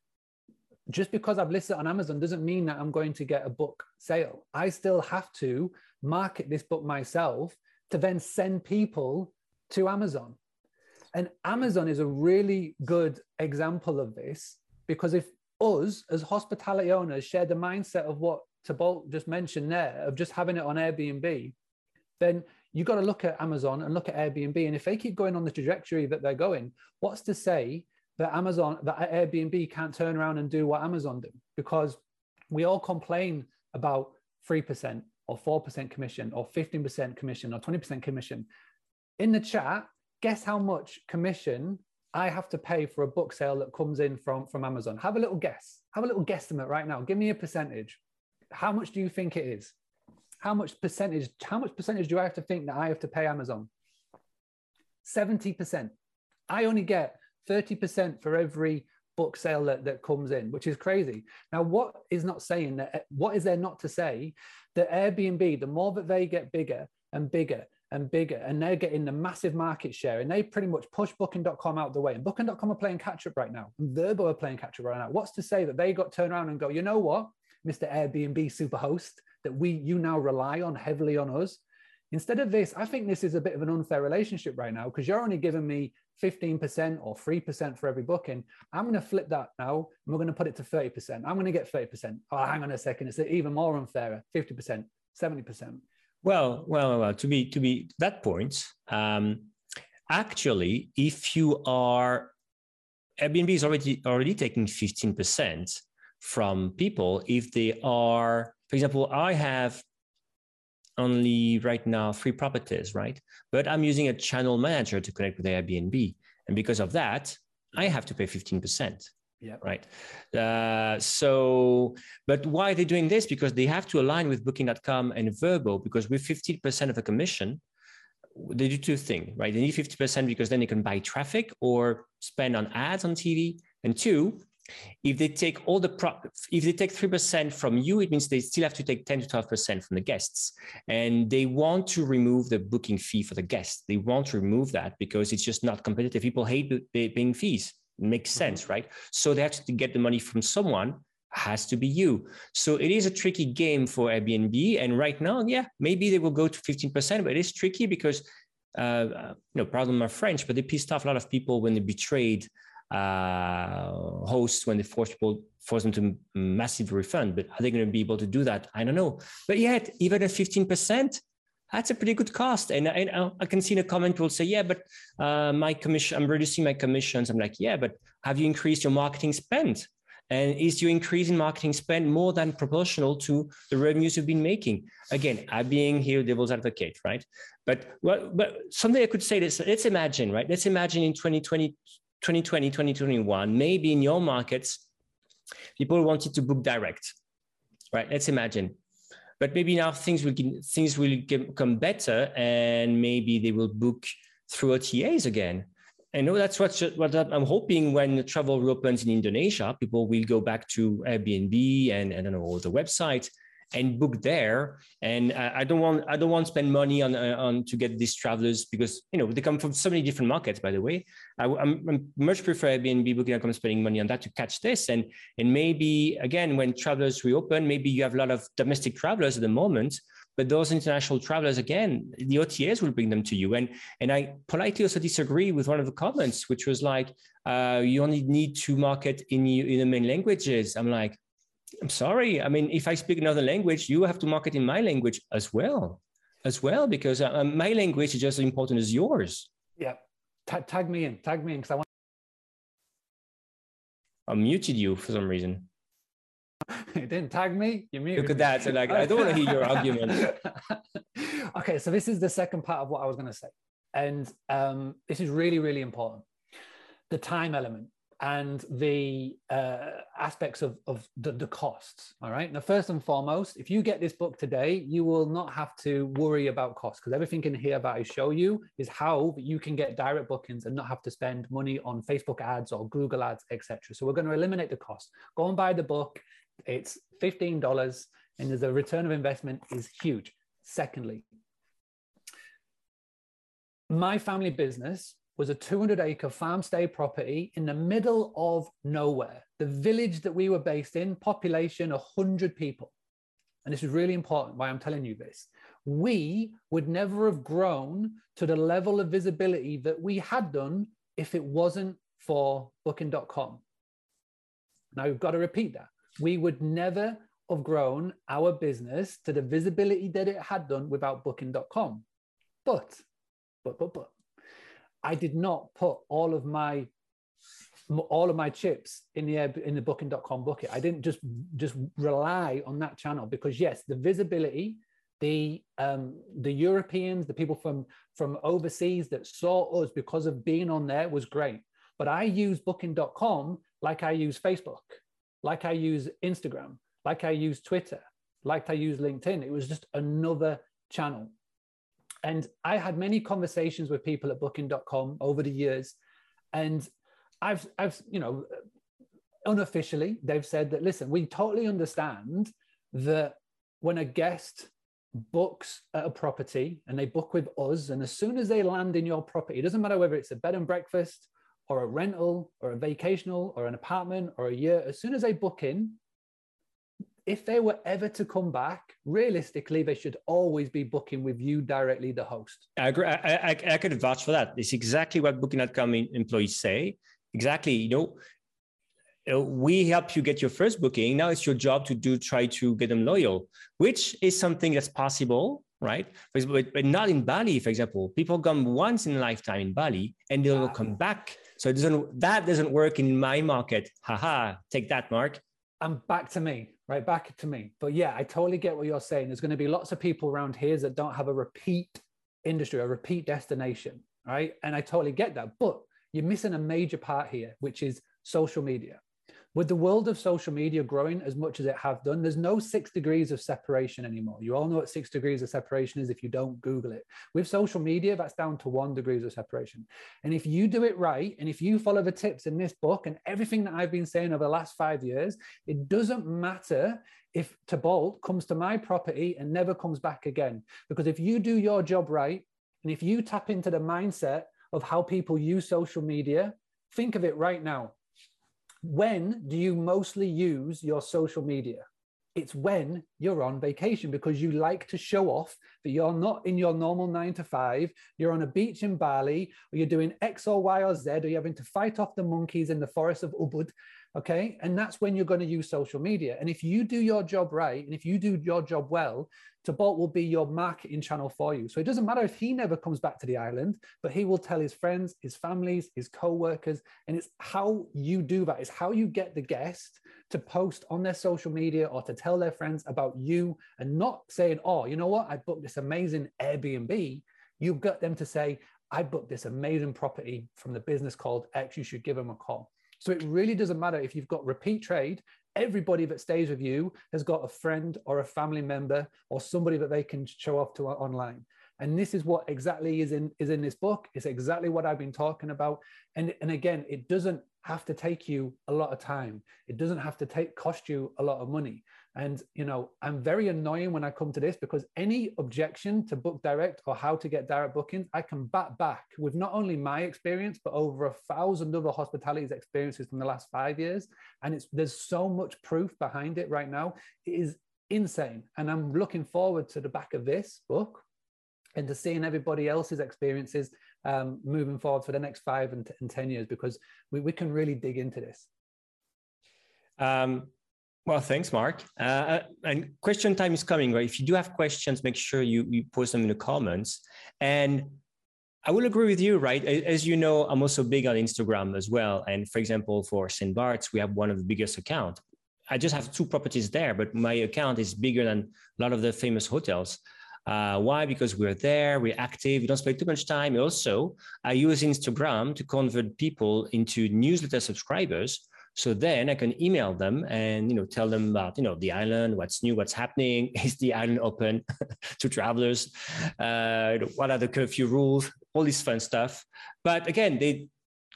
[SPEAKER 2] Just because I've listed it on Amazon doesn't mean that I'm going to get a book sale. I still have to market this book myself to then send people to Amazon. And Amazon is a really good example of this, because if us as hospitality owners share the mindset of what Thibault just mentioned there, of just having it on Airbnb, then you've got to look at Amazon and look at Airbnb. And if they keep going on the trajectory that they're going, what's to say that Amazon, that Airbnb can't turn around and do what Amazon do? Because we all complain about three percent or four percent commission or fifteen percent commission or twenty percent commission. In the chat, guess how much commission I have to pay for a book sale that comes in from, from Amazon. Have a little guess. Have a little guesstimate right now. Give me a percentage. How much do you think it is? How much percentage, how much percentage do I have to think that I have to pay Amazon? seventy percent. I only get thirty percent for every book sale that, that comes in, which is crazy. Now, what is not saying that, what is there not to say that Airbnb, the more that they get bigger and bigger and bigger, and they're getting the massive market share, and they pretty much push booking dot com out the way, and booking dot com are playing catch up right now, and Vrbo are playing catch up right now. What's to say that they got turned around and go, you know what, Mister Airbnb superhost, that we, you now rely on heavily on us. Instead of this, I think this is a bit of an unfair relationship right now, because you're only giving me fifteen percent or three percent for every booking. I'm going to flip that now, and we're going to put it to thirty percent. I'm going to get thirty percent. Oh, hang on a second. It's even more unfair, fifty percent, seventy percent.
[SPEAKER 1] Well, well, well, to be, to be that point, um, actually, if you are, Airbnb is already, already taking fifteen percent from people if they are, for example, I have only right now three properties, right? But I'm using a channel manager to connect with Airbnb. And because of that, I have to pay fifteen percent. Yeah. Right. Uh, so, but why are they doing this? Because they have to align with booking dot com and Vrbo, because with fifty percent of the commission, they do two things, right? They need fifty percent because then they can buy traffic or spend on ads on T V. And two, if they take all the pro if they take three percent from you, it means they still have to take ten to twelve percent from the guests. And they want to remove the booking fee for the guests. They want to remove that because it's just not competitive. People hate paying fees. It makes sense, mm-hmm. right? So they have to get the money from someone, has to be you. So it is a tricky game for Airbnb. And right now, yeah, maybe they will go to fifteen percent, but it is tricky because, uh, you know, pardon my French, but they pissed off a lot of people when they betrayed uh, hosts, when they forced people, forced them to massive refund. But are they going to be able to do that? I don't know. But yet, even at fifteen percent, that's a pretty good cost. And I, I can see in a comment people say, yeah, but uh, my commission, I'm reducing my commissions. I'm like, yeah, but have you increased your marketing spend? And is your increase in marketing spend more than proportional to the revenues you've been making? Again, I'm being here devil's advocate, right? But, well, but something I could say is, let's imagine, right? Let's imagine in twenty twenty, twenty twenty, twenty twenty-one, maybe in your markets, people wanted to book direct, right? Let's imagine. But maybe now things will get, things will become better, and maybe they will book through O T As again. I know that's what, what I'm hoping when travel reopens in Indonesia, people will go back to Airbnb and I don't know, the website and book there. And I don't want I don't want to spend money on on to get these travelers because you know they come from so many different markets. By the way, I I'm, I'm much prefer Airbnb booking. I'm spending money on that to catch this. And and maybe again when travelers reopen, maybe you have a lot of domestic travelers at the moment. But those international travelers, again, the O T As will bring them to you. And, and I politely also disagree with one of the comments, which was like, uh, you only need to market in, in the main languages. I'm like, I'm sorry. I mean, if I speak another language, you have to market in my language as well, as well, because uh, my language is just as important as yours.
[SPEAKER 2] Yeah. Tag, tag me in, tag me in, because I want.
[SPEAKER 1] I muted you for some reason.
[SPEAKER 2] You didn't tag me. You muted
[SPEAKER 1] Look at that. So like, I don't want to hear your argument.
[SPEAKER 2] Okay, so this is the second part of what I was going to say, and um, this is really, really important: the time element and the uh, aspects of, of the, the costs. All right. Now, first and foremost, if you get this book today, you will not have to worry about costs because everything in here that I show you is how you can get direct bookings and not have to spend money on Facebook ads or Google ads, et cetera. So we're going to eliminate the cost. Go and buy the book. It's fifteen dollars and the return of investment is huge. Secondly, my family business was a two hundred acre farm stay property in the middle of nowhere. The village that we were based in, population one hundred people. And this is really important why I'm telling you this. We would never have grown to the level of visibility that we had done if it wasn't for booking dot com. Now you've got to repeat that. We would never have grown our business to the visibility that it had done without booking dot com. But, but, but, but, I did not put all of my all of my chips in the in the booking dot com bucket. I didn't just just rely on that channel because yes, the visibility, the um, the Europeans, the people from from overseas that saw us because of being on there was great. But I use booking dot com like I use Facebook, like I use Instagram, like I use Twitter, like I use LinkedIn. It was just another channel. And I had many conversations with people at booking dot com over the years. And I've, I've, you know, unofficially, they've said that, listen, we totally understand that when a guest books at a property and they book with us, and as soon as they land in your property, it doesn't matter whether it's a bed and breakfast or a rental or a vacational or an apartment or a year, as soon as they book in, if they were ever to come back, realistically, they should always be booking with you directly, the host.
[SPEAKER 1] I agree. I, I, I could vouch for that. It's exactly what booking dot com employees say. Exactly. You know, we help you get your first booking. Now it's your job to do, try to get them loyal, which is something that's possible, right? But, but not in Bali, for example. People come once in a lifetime in Bali and they'll ah. come back. So it doesn't, that doesn't work in my market. Haha, take that, Mark.
[SPEAKER 2] And back to me, right? Back to me. But yeah, I totally get what you're saying. There's going to be lots of people around here that don't have a repeat industry, a repeat destination, right? And I totally get that. But you're missing a major part here, which is social media. With the world of social media growing as much as it have done, there's no six degrees of separation anymore. You all know what six degrees of separation is if you don't Google it. With social media, that's down to one degrees of separation. And if you do it right, and if you follow the tips in this book and everything that I've been saying over the last five years, it doesn't matter if Tybalt comes to my property and never comes back again. Because if you do your job right, and if you tap into the mindset of how people use social media, think of it right now. When do you mostly use your social media? It's when you're on vacation because you like to show off that you're not in your normal nine to five, you're on a beach in Bali, or you're doing X or Y or Z, or you're having to fight off the monkeys in the forest of Ubud, okay? And that's when you're going to use social media. And if you do your job right, and if you do your job well, Tybalt will be your marketing channel for you. So it doesn't matter if he never comes back to the island, but he will tell his friends, his families, his co-workers, and it's how you do that. It's how you get the guest to post on their social media or to tell their friends about you and not saying, oh, you know what? I booked this amazing Airbnb. You've got them to say, I booked this amazing property from the business called X. You should give them a call. So it really doesn't matter if you've got repeat trade. Everybody that stays with you has got a friend or a family member or somebody that they can show off to online. And this is what exactly is in, is in this book. It's exactly what I've been talking about. And, and again, it doesn't have to take you a lot of time. It doesn't have to take cost you a lot of money. And, you know, I'm very annoying when I come to this, because any objection to Book Direct or how to get direct bookings, I can bat back with not only my experience, but over a thousand other hospitalities experiences from the last five years. And it's, there's so much proof behind it right now. It is insane. And I'm looking forward to the back of this book and to seeing everybody else's experiences um, moving forward for the next five and, and ten years, because we, we can really dig into this.
[SPEAKER 1] Um, well, thanks, Mark. Uh, and question time is coming, right? If you do have questions, make sure you, you post them in the comments. And I will agree with you, right? As you know, I'm also big on Instagram as well. And for example, for Saint Bart's, we have one of the biggest accounts. I just have two properties there, but my account is bigger than a lot of the famous hotels. Uh, why? Because we're there, we're active, we don't spend too much time. Also, I use Instagram to convert people into newsletter subscribers. So then I can email them and, you know, tell them about, you know, the island, what's new, what's happening, is the island open to travelers, uh, what are the curfew rules, all this fun stuff. But again, they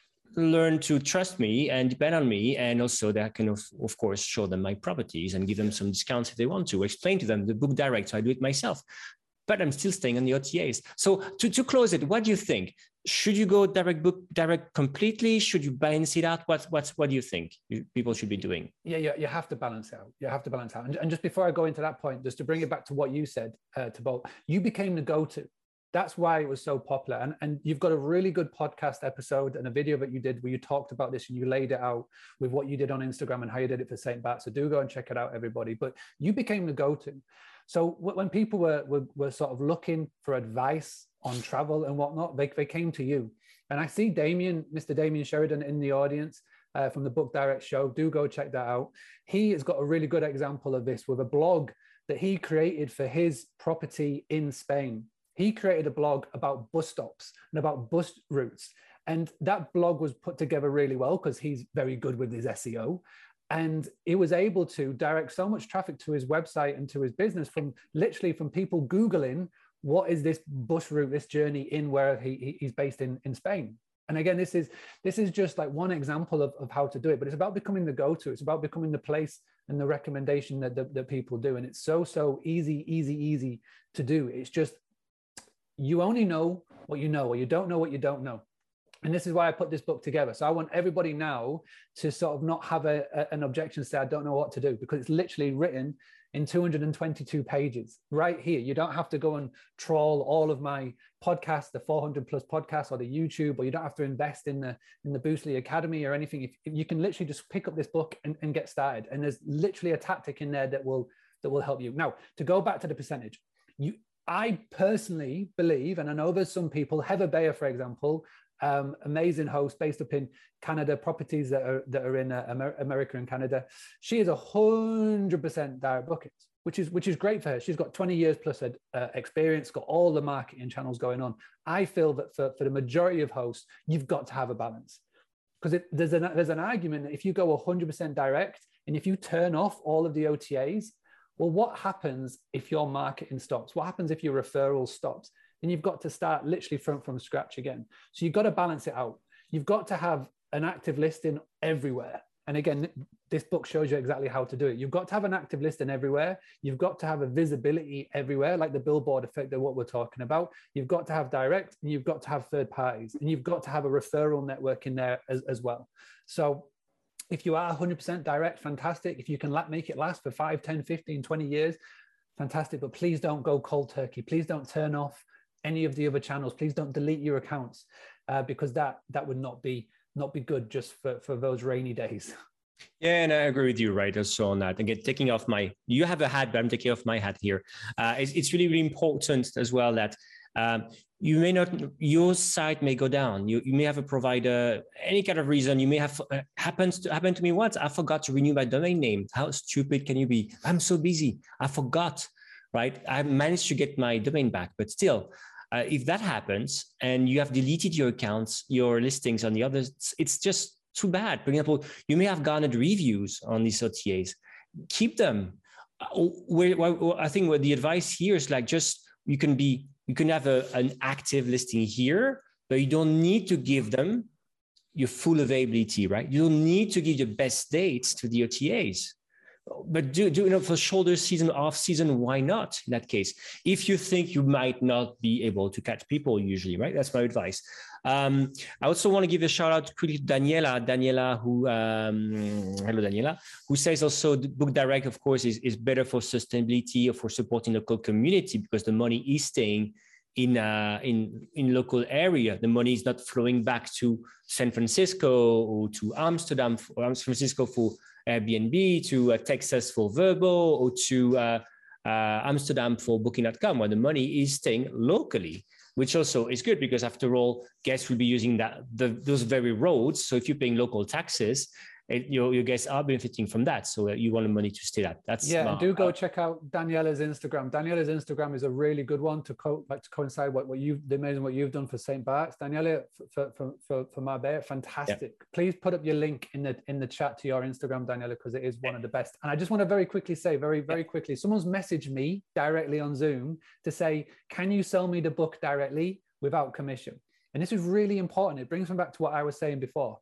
[SPEAKER 1] learn to trust me and depend on me. And also that can, of, of course, show them my properties and give them some discounts if they want to, explain to them the Book Direct. So I do it myself, but I'm still staying on the O T As. So to, to close it, what do you think? Should you go direct book direct completely? Should you balance it out? What's, what's, what do you think people should be doing?
[SPEAKER 2] Yeah, yeah, you have to balance out. You have to balance out. And, and just before I go into that point, just to bring it back to what you said, uh, to Bolt, you became the go-to. That's why it was so popular. And, and you've got a really good podcast episode and a video that you did where you talked about this and you laid it out with what you did on Instagram and how you did it for Saint Bart. So do go and check it out, everybody. But you became the go-to. So when people were, were, were sort of looking for advice on travel and whatnot, they, they came to you. And I see Damien, Mister Damien Sheridan in the audience uh, from the Book Direct show. Do go check that out. He has got a really good example of this with a blog that he created for his property in Spain. He created a blog about bus stops and about bus routes. And that blog was put together really well because he's very good with his S E O. And he was able to direct so much traffic to his website and to his business from literally from people Googling, what is this bus route, this journey in where he, he's based in, in Spain. And again, this is this is just like one example of, of how to do it, but it's about becoming the go-to. It's about becoming the place and the recommendation that, that, that people do. And it's so, so easy, easy, easy to do. It's just, you only know what you know, or you don't know what you don't know. And this is why I put this book together. So I want everybody now to sort of not have a, a, an objection, say, I don't know what to do, because it's literally written in two hundred twenty-two pages right here. You don't have to go and trawl all of my podcasts, the four hundred plus podcasts, or the YouTube, or you don't have to invest in the, in the Boostly Academy or anything. If, if you can literally just pick up this book and, and get started. And there's literally a tactic in there that will, that will help you. Now, to go back to the percentage, you, I personally believe, and I know there's some people, Heather Bayer, for example, um, amazing host based up in Canada, properties that are that are in uh, Amer America and Canada. She is a hundred percent direct bookings, which is which is great for her. She's got twenty years plus uh, experience, got all the marketing channels going on. I feel that for, for the majority of hosts, you've got to have a balance, because there's an there's an argument that if you go a hundred percent direct and if you turn off all of the O T As, well, what happens if your marketing stops? What happens if your referral stops? Then you've got to start literally from, from scratch again. So you've got to balance it out. You've got to have an active listing everywhere. And again, this book shows you exactly how to do it. You've got to have an active listing everywhere. You've got to have a visibility everywhere, like the billboard effect of what we're talking about. You've got to have direct, and you've got to have third parties, and you've got to have a referral network in there as, as well. So if you are one hundred percent direct, fantastic. If you can make it last for five, ten, fifteen, twenty years, fantastic. But please don't go cold turkey. Please don't turn off any of the other channels. Please don't delete your accounts, uh, because that that would not be not be good just for, for those rainy days.
[SPEAKER 1] Yeah, and I agree with you, right? Also on that. Again, taking off my, you have a hat, but I'm taking off my hat here. Uh, it's, it's really, really important as well that um, you may not, your site may go down. You, you may have a provider, any kind of reason. You may have, uh, happens to happen to me once. I forgot to renew my domain name. How stupid can you be? I'm so busy. I forgot, right? I managed to get my domain back, but still, uh, if that happens and you have deleted your accounts, your listings on the others, it's just too bad. For example, you may have garnered reviews on these O T As. Keep them. Uh, where, where, I think what the advice here is like, just, you can be you can have a, an active listing here, but you don't need to give them your full availability, right? You don't need to give your best dates to the O T As. But do, do you know, for shoulder season, off season, why not in that case? If you think you might not be able to catch people usually, right? That's my advice. Um, I also want to give a shout out quickly to Daniela, Daniela who, um, hello Daniela, who says also the Book Direct, of course, is, is better for sustainability or for supporting the local community because the money is staying in, uh, in, in local area. The money is not flowing back to San Francisco or to Amsterdam or San Francisco for Airbnb, to uh, Texas for Vrbo, or to uh, uh, Amsterdam for Booking dot com, where the money is staying locally, which also is good because after all, guests will be using that the, those very roads. So if you're paying local taxes, it, your, your guests are benefiting from that. So you want the money to stay that. That's
[SPEAKER 2] yeah.
[SPEAKER 1] smart.
[SPEAKER 2] And do go check out Daniela's Instagram. Daniela's Instagram is a really good one to co like to coincide what, what you've the amazing what you've done for Saint Bart's. Daniela for for for, for Marbella, fantastic. Yeah. Please put up your link in the in the chat to your Instagram, Daniela, because it is one of the best. And I just want to very quickly say, very very yeah. quickly, someone's messaged me directly on Zoom to say, can you sell me the book directly without commission? And this is really important. It brings me back to what I was saying before.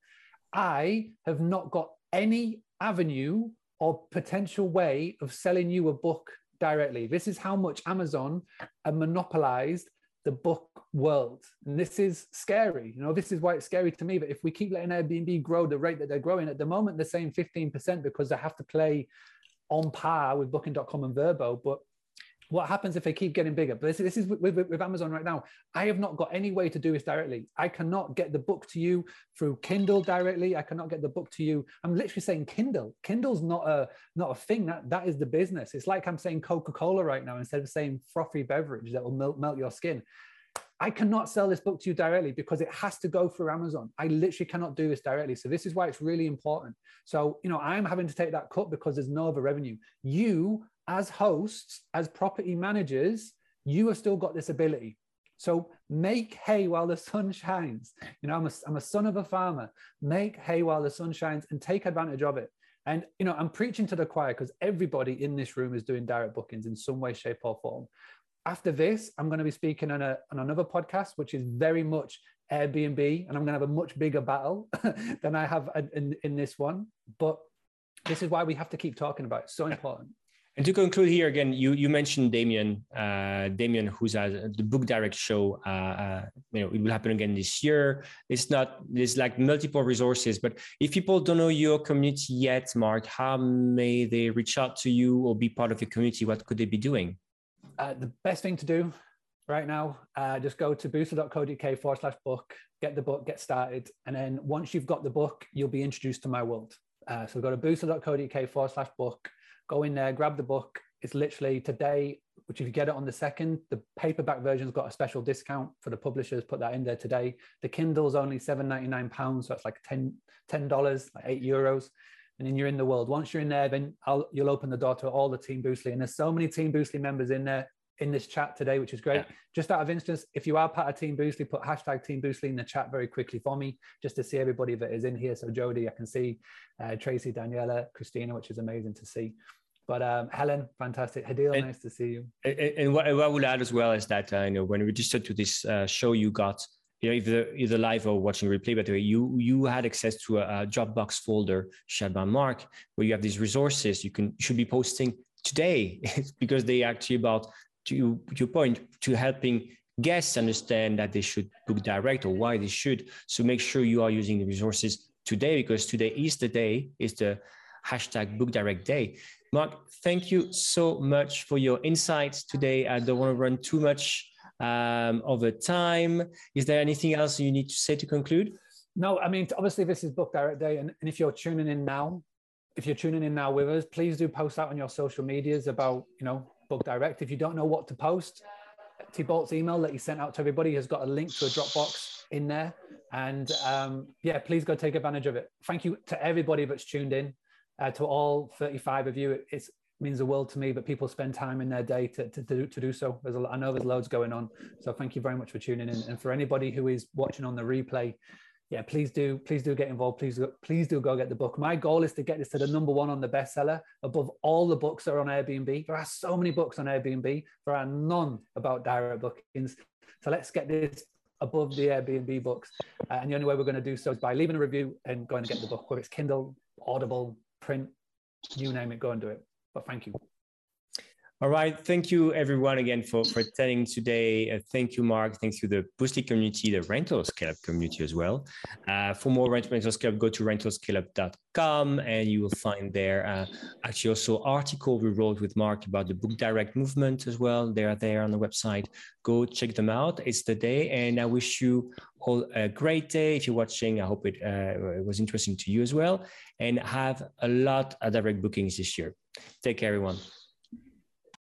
[SPEAKER 2] I have not got any avenue or potential way of selling you a book directly. This is how much Amazon have monopolized the book world. And this is scary. You know, this is why it's scary to me. But if we keep letting Airbnb grow the rate that they're growing, at the moment, they're saying fifteen percent because they have to play on par with Booking dot com and Vrbo. But what happens if they keep getting bigger? But this, this is with, with, with Amazon right now. I have not got any way to do this directly. I cannot get the book to you through Kindle directly. I cannot get the book to you. I'm literally saying Kindle. Kindle's not a not a thing. That that is the business. It's like I'm saying Coca-Cola right now instead of saying frothy beverage that will melt, melt your skin. I cannot sell this book to you directly because it has to go through Amazon. I literally cannot do this directly. So this is why it's really important. So, you know, I'm having to take that cut because there's no other revenue. You, as hosts, as property managers, you have still got this ability. So make hay while the sun shines. You know, I'm a, I'm a son of a farmer. Make hay while the sun shines and take advantage of it. And, you know, I'm preaching to the choir because everybody in this room is doing direct bookings in some way, shape or form. After this, I'm going to be speaking on, a, on another podcast, which is very much Airbnb, and I'm going to have a much bigger battle than I have in, in this one. But this is why we have to keep talking about it. It's so important.
[SPEAKER 1] And to conclude here again, you you mentioned Damien, uh, Damien, who's at the Book Direct show. Uh, uh, you know, it will happen again this year. It's not. There's like multiple resources, but if people don't know your community yet, Mark, how may they reach out to you or be part of your community? What could they be doing?
[SPEAKER 2] Uh, the best thing to do right now, uh, just go to boostly dot co dot uk forward slash book, get the book, get started. And then once you've got the book, you'll be introduced to my world. Uh, so go to boostly dot co dot uk forward slash book, go in there, grab the book. It's literally today, which if you get it on the second, the paperback version's got a special discount for the publishers, put that in there today. The Kindle's only seven ninety-nine pounds, so it's like ten dollars, like eight euros. And then you're in the world. Once you're in there, then I'll, you'll open the door to all the Team Boostly. And there's so many Team Boostly members in there in this chat today, which is great. Yeah. Just out of instance, if you are part of Team Boostly, put hashtag Team Boostly in the chat very quickly for me, just to see everybody that is in here. So Jody, I can see uh, Tracy, Daniela, Christina, which is amazing to see. But um, Helen, fantastic. Hadil, and, nice to see you.
[SPEAKER 1] And, and what, what I would add as well is that uh, you know, when we registered to this uh, show, you got, you know, either, either live or watching replay, by the way, you, you had access to a, a Dropbox folder shared by Mark, where you have these resources you can you should be posting today because they actually about, to, to your point, to helping guests understand that they should book direct or why they should. So make sure you are using the resources today, because today is the day, is the hashtag book direct day. Mark, thank you so much for your insights today. I don't want to run too much um, over time. Is there anything else you need to say to conclude?
[SPEAKER 2] No, I mean, obviously this is Book Direct Day. And, and if you're tuning in now, if you're tuning in now with us, please do post out on your social medias about, you know, Book Direct. If you don't know what to post, Thibault's email that he sent out to everybody has got a link to a Dropbox in there. And um, yeah, please go take advantage of it. Thank you to everybody that's tuned in. Uh, to all thirty-five of you, it it's, means the world to me that people spend time in their day to, to, to, to do so. There's a, I know there's loads going on. So thank you very much for tuning in. And for anybody who is watching on the replay, Yeah, please do. Please do get involved. Please, please do go get the book. My goal is to get this to the number one on the bestseller above all the books that are on Airbnb. There are so many books on Airbnb. There are none about direct bookings. So let's get this above the Airbnb books. Uh, and the only way we're going to do so is by leaving a review and going to get the book, whether it's Kindle, Audible, print, you name it, go and do it. But thank you.
[SPEAKER 1] All right. Thank you, everyone, again, for, for attending today. Uh, thank you, Mark. Thanks to the Boostly community, the Rental Scale Up community as well. Uh, for more Rental Scale Up, go to rental scale up dot com and you will find there uh, actually also article we wrote with Mark about the Book Direct movement as well. They are there on the website. Go check them out. It's the day. And I wish you all a great day. If you're watching, I hope it, uh, it was interesting to you as well. And have a lot of direct bookings this year. Take care, everyone.